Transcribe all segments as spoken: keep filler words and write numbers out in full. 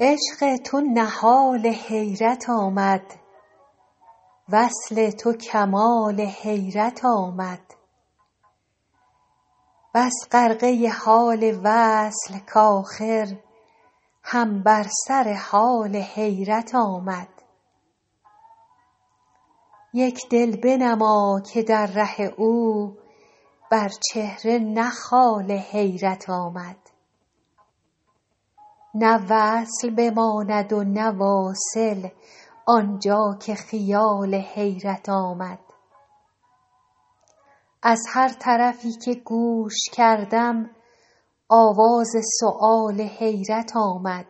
عشق تو نهال حیرت آمد، وصل تو کمال حیرت آمد. بس غرقه حال وصل کآخر هم بر سر حال حیرت آمد. یک دل بنما که در ره او بر چهره نه خال حیرت آمد. نه وصل بماند و نه واصل آنجا که خیال حیرت آمد. از هر طرفی که گوش کردم آواز سؤال حیرت آمد.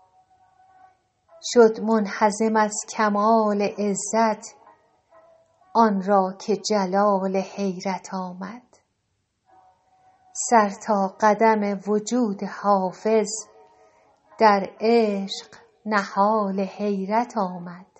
شد منهزم از کمال عزت آن را که جلال حیرت آمد. سر تا قدم وجود حافظ در عشق نهال حیرت آمد.